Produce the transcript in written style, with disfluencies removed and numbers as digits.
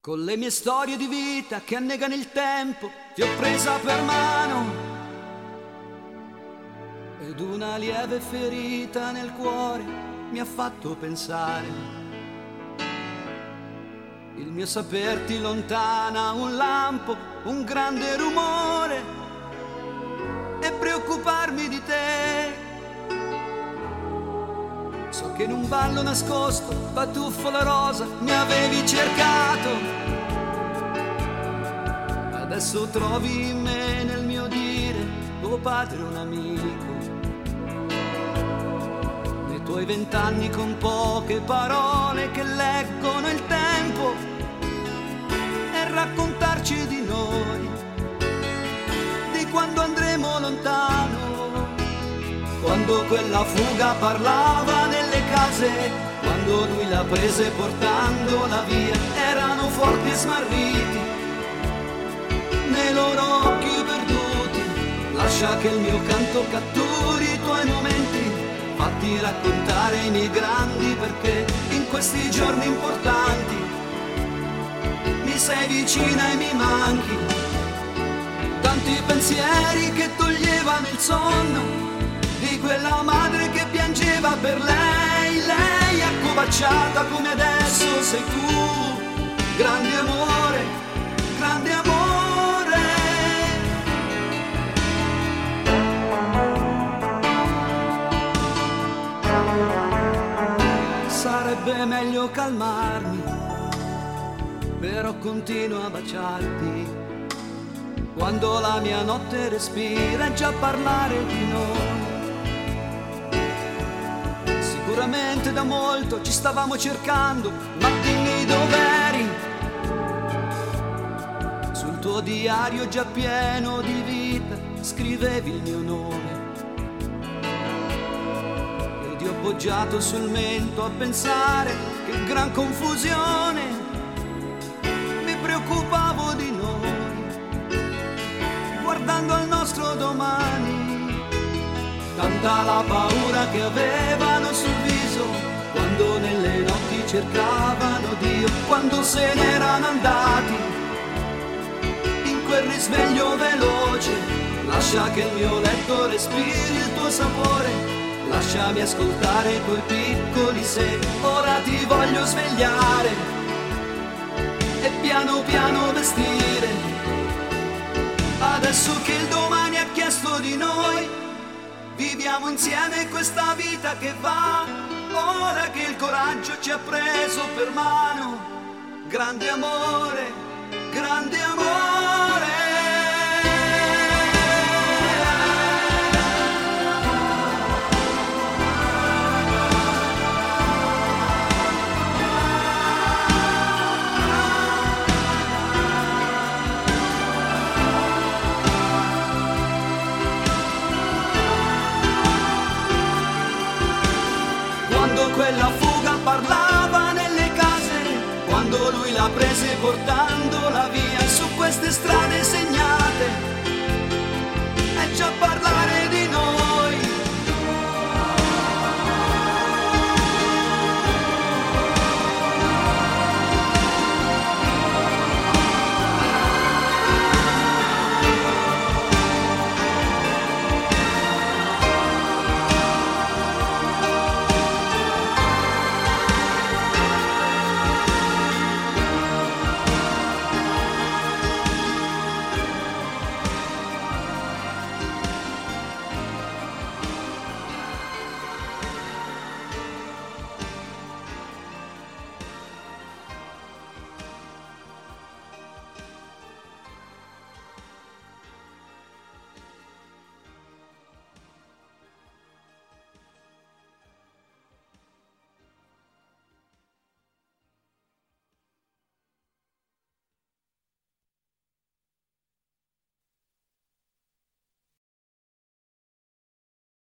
Con le mie storie di vita che annegano il tempo, ti ho presa per mano ed una lieve ferita nel cuore mi ha fatto pensare. Il mio saperti lontana, un lampo, un grande rumore e preoccuparmi di te. So che in un ballo nascosto, batuffola rosa, mi avevi cercato. Adesso trovi in me, nel mio dire, tuo padre un amico. Nei tuoi 20 anni con poche parole che leggono il tempo e raccontarci di noi, di quando andremo lontano. Quando quella fuga parlava nelle case, quando lui la prese portandola via, erano forti e smarriti nei loro occhi perduti. Lascia che il mio canto catturi i tuoi momenti, fatti raccontare ai miei grandi, perché in questi giorni importanti mi sei vicina e mi manchi. Tanti pensieri che toglievano il sonno di quella madre che piangeva per lei, lei accovacciata come adesso sei tu. Grande amore, grande amore. Sarebbe meglio calmarmi, però continuo a baciarti. Quando la mia notte respira è già parlare di noi. Sicuramente da molto ci stavamo cercando, ma dimmi dov'eri. Sul tuo diario già pieno di vita scrivevi il mio nome ed io appoggiato sul mento a pensare che gran confusione. Mi preoccupavo di noi, guardando al nostro domani. Tanta la paura che avevano sul viso quando nelle notti cercavano Dio, quando se n'erano andati in quel risveglio veloce. Lascia che il mio letto respiri il tuo sapore, lasciami ascoltare i tuoi piccoli se. Ora ti voglio svegliare e piano piano vestire. Adesso che il domani ha chiesto di noi, viviamo insieme questa vita che va, ora che il coraggio ci ha preso per mano. Grande amore, grande amore. Quella fuga parlava nelle case, quando lui la prese portandola via. Su queste strade